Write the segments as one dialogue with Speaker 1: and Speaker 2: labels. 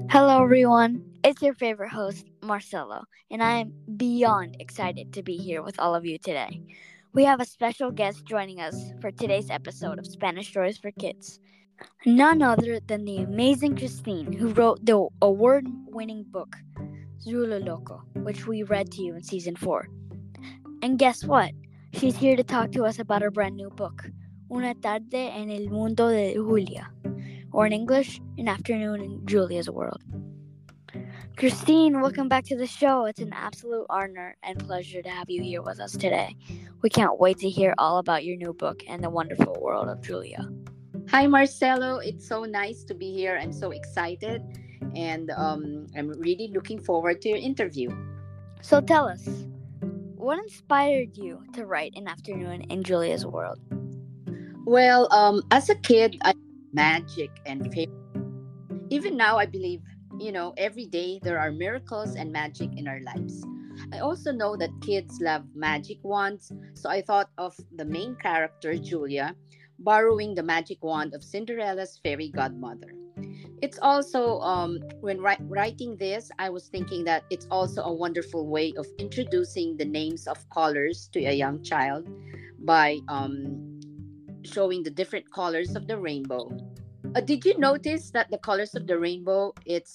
Speaker 1: Hello, everyone. It's your favorite host, Marcelo, and I am beyond excited to be here with all of you today. We have a special guest joining us for today's episode of Spanish Stories for Kids. None other than the amazing Christine, who wrote the award winning book, Zulu Loco, which we read to you in season 4. And guess what? She's here to talk to us about her brand new book, Una tarde en el mundo de Julia, or in English, An afternoon in Julia's world. Christine, welcome back to the show. It's an absolute honor and pleasure to have you here with us today. We can't wait to hear all about your new book and the wonderful world of Julia.
Speaker 2: Hi, Marcelo. It's so nice to be here. I'm so excited, and I'm really looking forward to your interview.
Speaker 1: So tell us, what inspired you to write An afternoon in Julia's world?
Speaker 2: Well, as a kid, I magic and faith. Even now, I believe, every day there are miracles and magic in our lives. I also know that kids love magic wands, so I thought of the main character, Julia, borrowing the magic wand of Cinderella's fairy godmother. It's also, when writing this, I was thinking that it's also a wonderful way of introducing the names of colors to a young child by showing the different colors of the rainbow. Did you notice that the colors of the rainbow,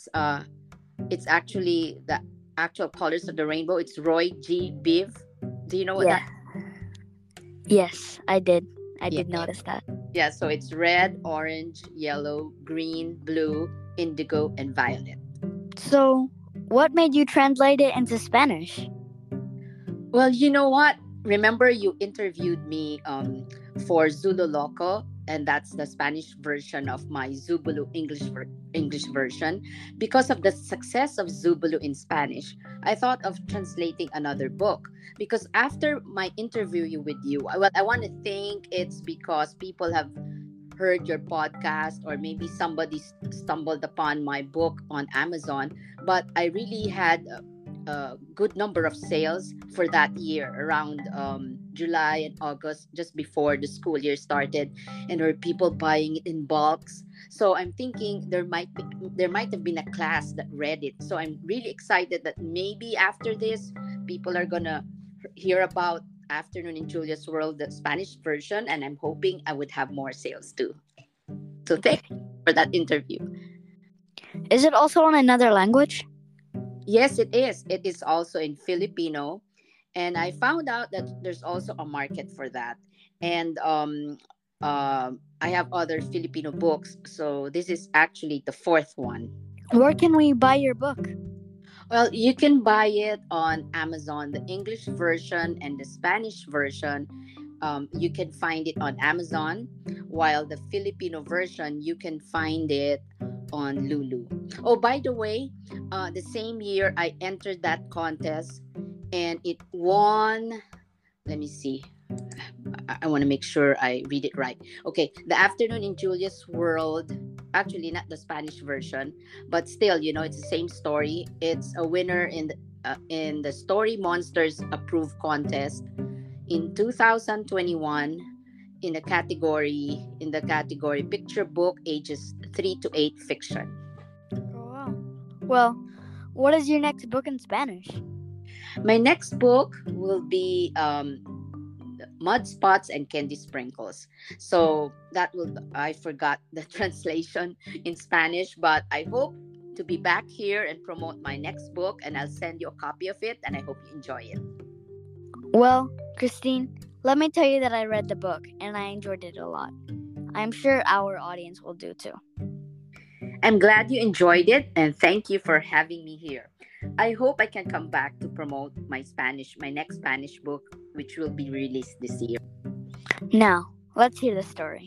Speaker 2: it's actually the actual colors of the rainbow? It's Roy G. Biv. Do you know what that?
Speaker 1: Yes, I did. I
Speaker 2: Yeah.
Speaker 1: did notice that.
Speaker 2: Yeah, so it's red, orange, yellow, green, blue, indigo, and violet.
Speaker 1: So, what made you translate it into Spanish?
Speaker 2: Well, you know what? Remember you interviewed me for Zulu Loco, and that's the Spanish version of my Zubulu English version. Because of the success of Zubulu in Spanish, I thought of translating another book. Because after my interview with you, what I want to think it's because people have heard your podcast, or maybe somebody stumbled upon my book on Amazon. But I really had a good number of sales for that year around July and August, just before the school year started, and there were people buying it in bulks. So I'm thinking there might have been a class that read it. So I'm really excited that maybe after this, people are gonna hear about Afternoon in Julia's World, the Spanish version, and I'm hoping I would have more sales too. So thank you for that interview.
Speaker 1: Is it also in another language?
Speaker 2: Yes, it is. It is also in Filipino, and I found out that there's also a market for that. And I have other Filipino books, so this is actually the fourth one.
Speaker 1: Where can we buy your book?
Speaker 2: Well, you can buy it on Amazon, the English version and the Spanish version. You can find it on Amazon, while the Filipino version, you can find it on Lulu. Oh, by the way, the same year I entered that contest and it won. Let me see. I want to make sure I read it right. Okay, The Afternoon in Julia's World. Actually, not the Spanish version, but still, it's the same story. It's a winner in the Story Monsters Approved contest in 2021 in the category picture book ages 3 to 8 fiction.
Speaker 1: Oh, wow. Well, what is your next book in Spanish?
Speaker 2: My next book will be Mud Spots and Candy Sprinkles. So I forgot the translation in Spanish, but I hope to be back here and promote my next book, and I'll send you a copy of it, and I hope you enjoy it.
Speaker 1: Well, Christine, let me tell you that I read the book and I enjoyed it a lot. I'm sure our audience will do too.
Speaker 2: I'm glad you enjoyed it, and thank you for having me here. I hope I can come back to promote my next Spanish book, which will be released this year.
Speaker 1: Now, let's hear the story.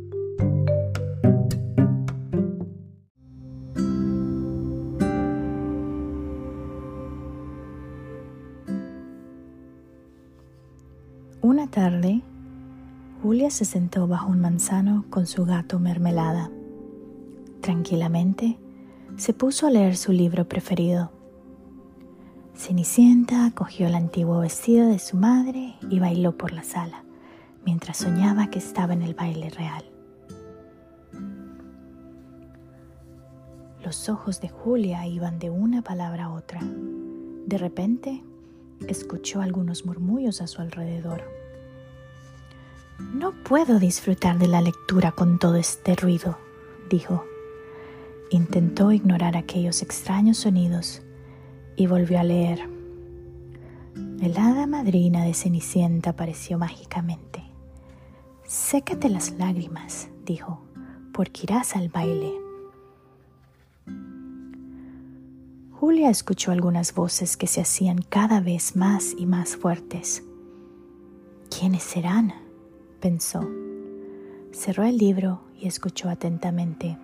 Speaker 3: Una tarde, Julia se sentó bajo un manzano con su gato Mermelada. Tranquilamente, se puso a leer su libro preferido. Cenicienta cogió el antiguo vestido de su madre y bailó por la sala, mientras soñaba que estaba en el baile real. Los ojos de Julia iban de una palabra a otra. De repente, escuchó algunos murmullos a su alrededor. «No puedo disfrutar de la lectura con todo este ruido», dijo. Intentó ignorar aquellos extraños sonidos y volvió a leer. El hada madrina de Cenicienta apareció mágicamente. «Sécate las lágrimas», dijo, «porque irás al baile». Julia escuchó algunas voces que se hacían cada vez más y más fuertes. «¿Quiénes serán?», pensó. Cerró el libro y escuchó atentamente.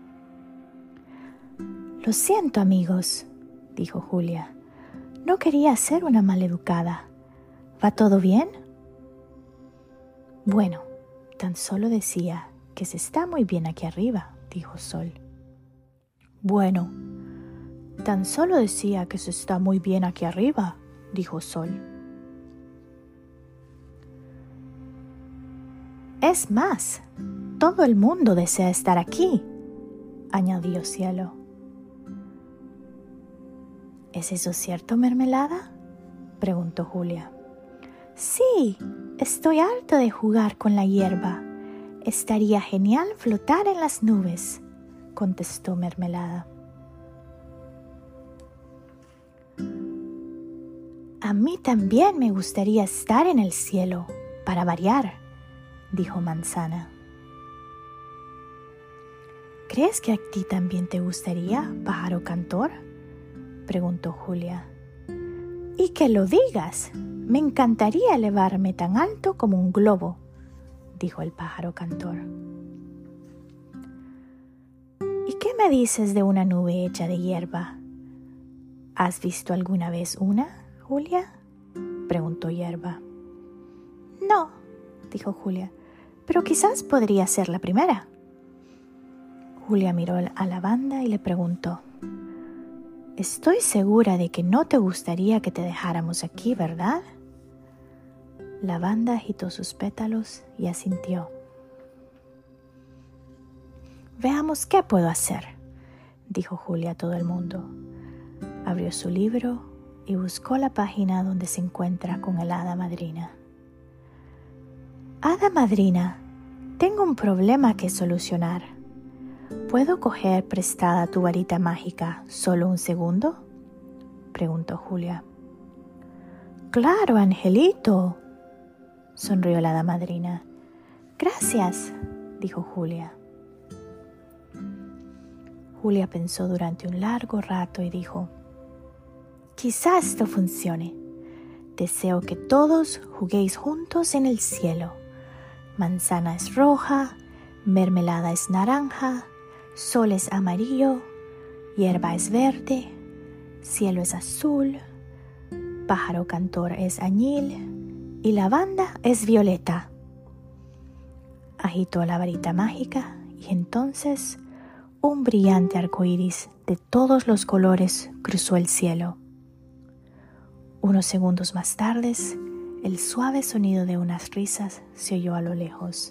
Speaker 3: «Lo siento, amigos», dijo Julia. «No quería ser una maleducada. ¿Va todo bien?». «Bueno, tan solo decía que se está muy bien aquí arriba», dijo Sol. «Bueno, tan solo decía que se está muy bien aquí arriba», dijo Sol. «Es más, todo el mundo desea estar aquí», añadió Cielo. «¿Es eso cierto, Mermelada?», preguntó Julia. «Sí, estoy harta de jugar con la hierba. Estaría genial flotar en las nubes», contestó Mermelada. «A mí también me gustaría estar en el cielo, para variar», dijo Manzana. «¿Crees que a ti también te gustaría, pájaro cantor?», preguntó Julia. «Y que lo digas, me encantaría elevarme tan alto como un globo», dijo el pájaro cantor. «¿Y qué me dices de una nube hecha de hierba? ¿Has visto alguna vez una, Julia?», preguntó Hierba. «No», dijo Julia, «pero quizás podría ser la primera». Julia miró a Lavanda y le preguntó: «Estoy segura de que no te gustaría que te dejáramos aquí, ¿verdad?». Lavanda agitó sus pétalos y asintió. «Veamos qué puedo hacer», dijo Julia a todo el mundo. Abrió su libro y buscó la página donde se encuentra con el hada madrina. «Hada madrina, tengo un problema que solucionar. ¿Puedo coger prestada tu varita mágica solo un segundo?», preguntó Julia. «Claro, Angelito», sonrió la hada madrina. «Gracias», dijo Julia. Julia pensó durante un largo rato y dijo: «Quizá esto funcione. Deseo que todos juguéis juntos en el cielo. Manzana es roja, mermelada es naranja, sol es amarillo, hierba es verde, cielo es azul, pájaro cantor es añil y lavanda es violeta». Agitó la varita mágica y entonces un brillante arco iris de todos los colores cruzó el cielo. Unos segundos más tarde, el suave sonido de unas risas se oyó a lo lejos.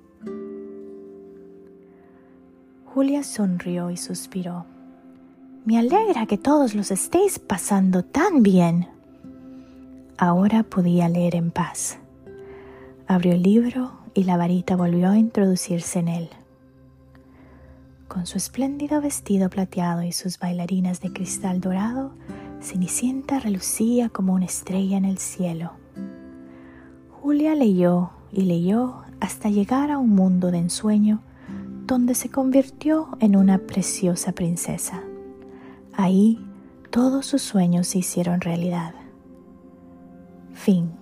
Speaker 3: Julia sonrió y suspiró. «Me alegra que todos los estéis pasando tan bien». Ahora podía leer en paz. Abrió el libro y la varita volvió a introducirse en él. Con su espléndido vestido plateado y sus bailarinas de cristal dorado, Cenicienta relucía como una estrella en el cielo. Julia leyó y leyó hasta llegar a un mundo de ensueño donde se convirtió en una preciosa princesa. Ahí todos sus sueños se hicieron realidad. Fin.